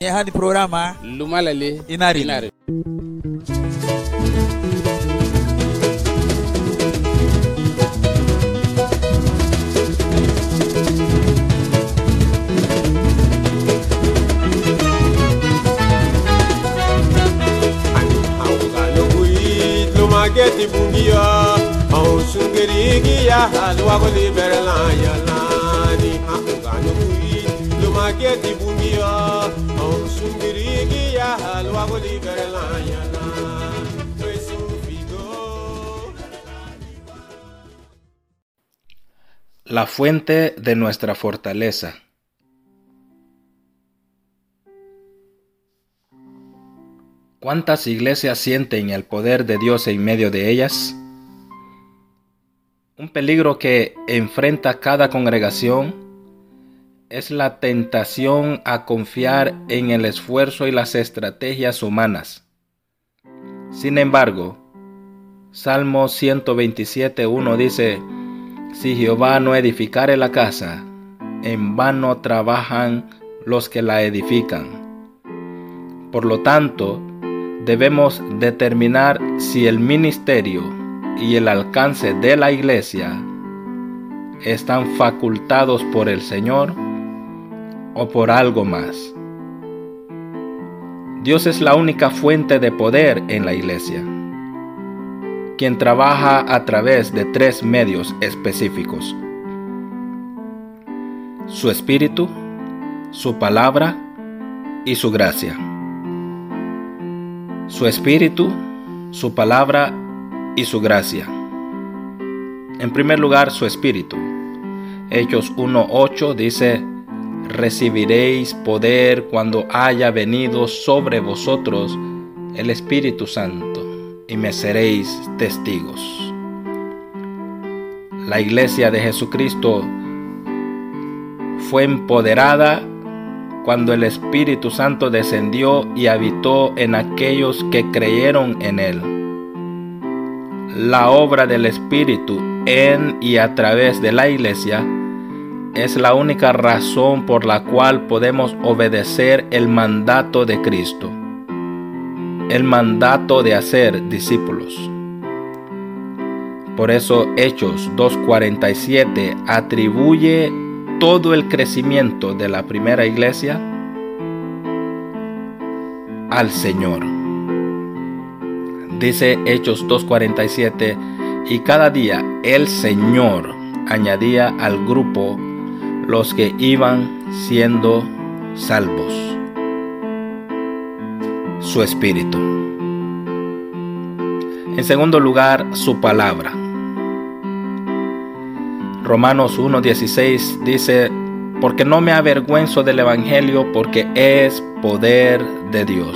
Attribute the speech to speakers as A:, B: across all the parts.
A: Hani programa
B: Lumalale
A: Inari.
C: Mageti bungia au sungerigi ya halwa goli berlanya lani angano kui lo mageti bungia au sungerigi ya halwa goli berlanya lani
D: La fuente de nuestra fortaleza. ¿Cuántas iglesias sienten el poder de Dios en medio de ellas? Un peligro que enfrenta cada congregación es la tentación a confiar en el esfuerzo y las estrategias humanas. Sin embargo, Salmo 127:1 dice: Si Jehová no edificare la casa, en vano trabajan los que la edifican. Por lo tanto, debemos determinar si el ministerio y el alcance de la iglesia están facultados por el Señor o por algo más. Dios es la única fuente de poder en la iglesia, quien trabaja a través de 3 medios específicos: su espíritu, su palabra y su gracia. Su espíritu, su palabra y su gracia. En primer lugar, su espíritu. Hechos 1:8 dice: recibiréis poder cuando haya venido sobre vosotros el Espíritu Santo, y me seréis testigos. La iglesia de Jesucristo fue empoderada cuando el Espíritu Santo descendió y habitó en aquellos que creyeron en Él. La obra del Espíritu en y a través de la iglesia es la única razón por la cual podemos obedecer el mandato de Cristo, el mandato de hacer discípulos. Por eso Hechos 2:47 atribuye todo el crecimiento de la primera iglesia al Señor. Dice Hechos 2:47: y cada día el Señor añadía al grupo los que iban siendo salvos. Su espíritu. En segundo lugar, su palabra. Romanos 1:16 dice: porque no me avergüenzo del evangelio, porque es poder de Dios.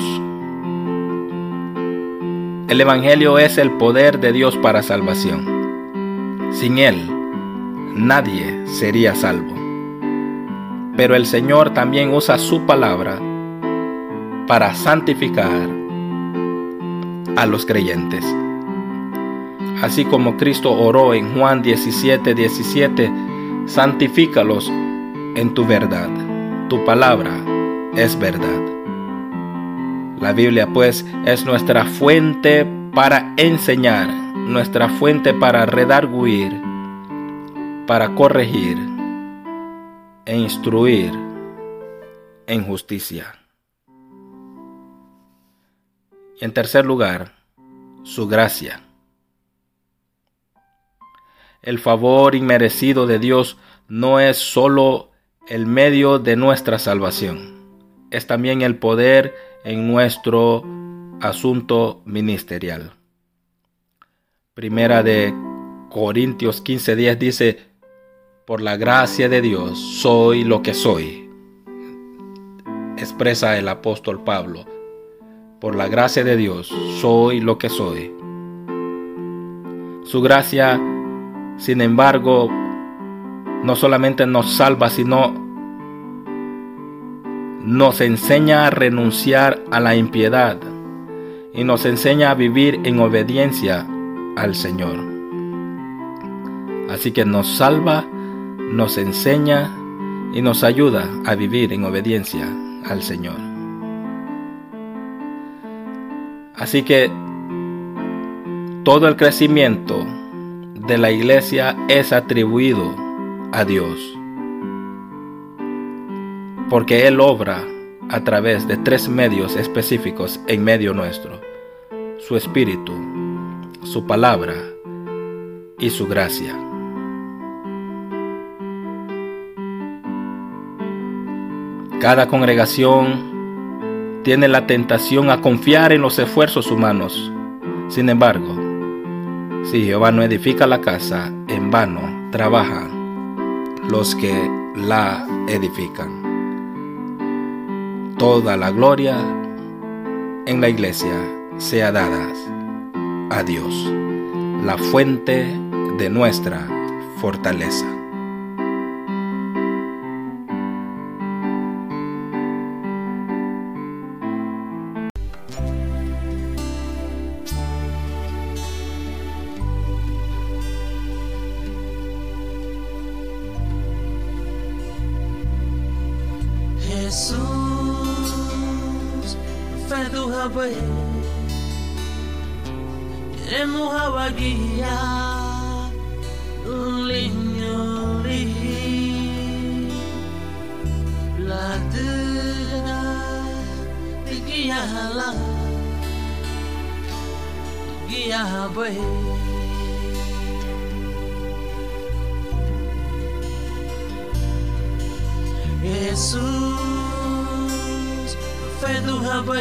D: El evangelio es el poder de Dios para salvación. Sin él, nadie sería salvo. Pero el Señor también usa su palabra para santificar a los creyentes. Así como Cristo oró en Juan 17:17, santifícalos en tu verdad. Tu palabra es verdad. La Biblia, pues, es nuestra fuente para enseñar, nuestra fuente para redarguir, para corregir e instruir en justicia. Y en tercer lugar, su gracia. El favor inmerecido de Dios no es solo el medio de nuestra salvación, es también el poder en nuestro asunto ministerial. Primera de Corintios 15:10 dice: por la gracia de Dios soy lo que soy. Expresa el apóstol Pablo: por la gracia de Dios soy lo que soy. Su gracia, sin embargo, no solamente nos salva, sino nos enseña a renunciar a la impiedad y nos enseña a vivir en obediencia al Señor. Así que nos salva, nos enseña y nos ayuda a vivir en obediencia al Señor. Así que todo el crecimiento de la iglesia es atribuido a Dios, porque Él obra a través de 3 medios específicos en medio nuestro: su Espíritu, su palabra y su gracia. Cada congregación tiene la tentación a confiar en los esfuerzos humanos. Sin embargo, si Jehová no edifica la casa, en vano trabajan los que la edifican. Toda la gloria en la iglesia sea dada a Dios, la fuente de nuestra fortaleza.
A: Jesus, fedu hawe, iremu hawagia, ulinyoli, ladera, tigiala, giawe. Jesus, fedu hawe,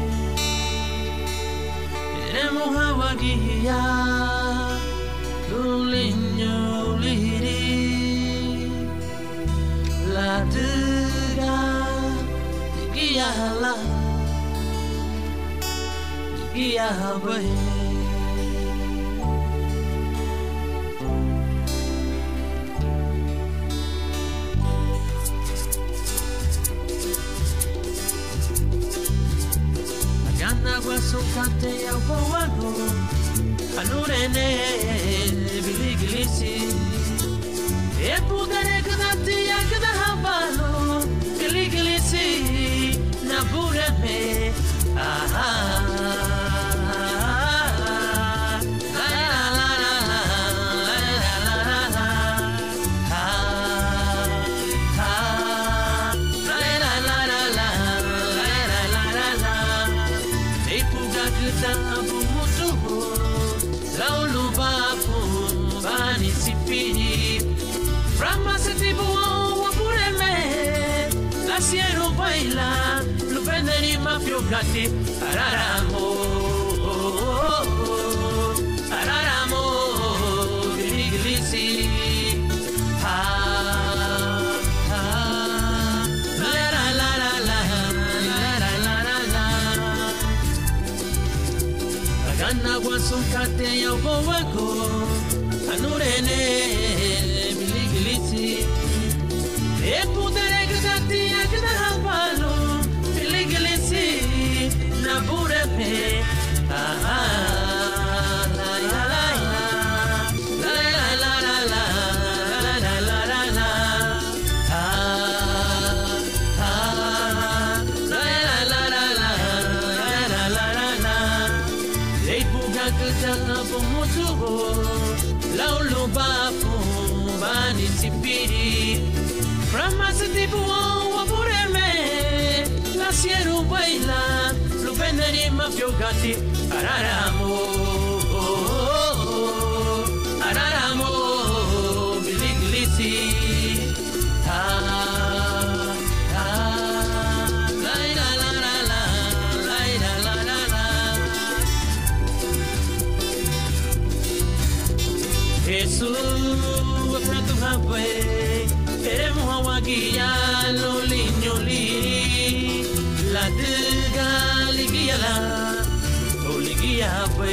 A: iremu hawagia, ulinyoli, ladera, tigiala, giawe. Sukate ya upowago anurene biligilisi epugare kadati ya kadahambalo biligilisi nabureme Siero baila, lupenderi mafiocati, araramo, araramo, giliglisi, la la la la la la la la. Agana guasukate ya ubowago, anurene biligilisi, epudere gati agdahalo biligilisi nabureme la la la la la la la la Siero baila, lupenderi mafiocati, araramo, araramo, biligilisi, la la la la la la la la. Jesus, afrento hawe, eremu hawagia, lolinyoli. La diga ligiala, oligia fue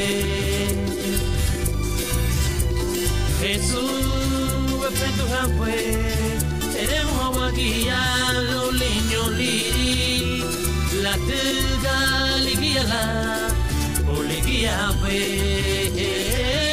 A: Jesús, efecto fue, eremos aguaguía, los niños liri, la diga ligiala, oligia fue.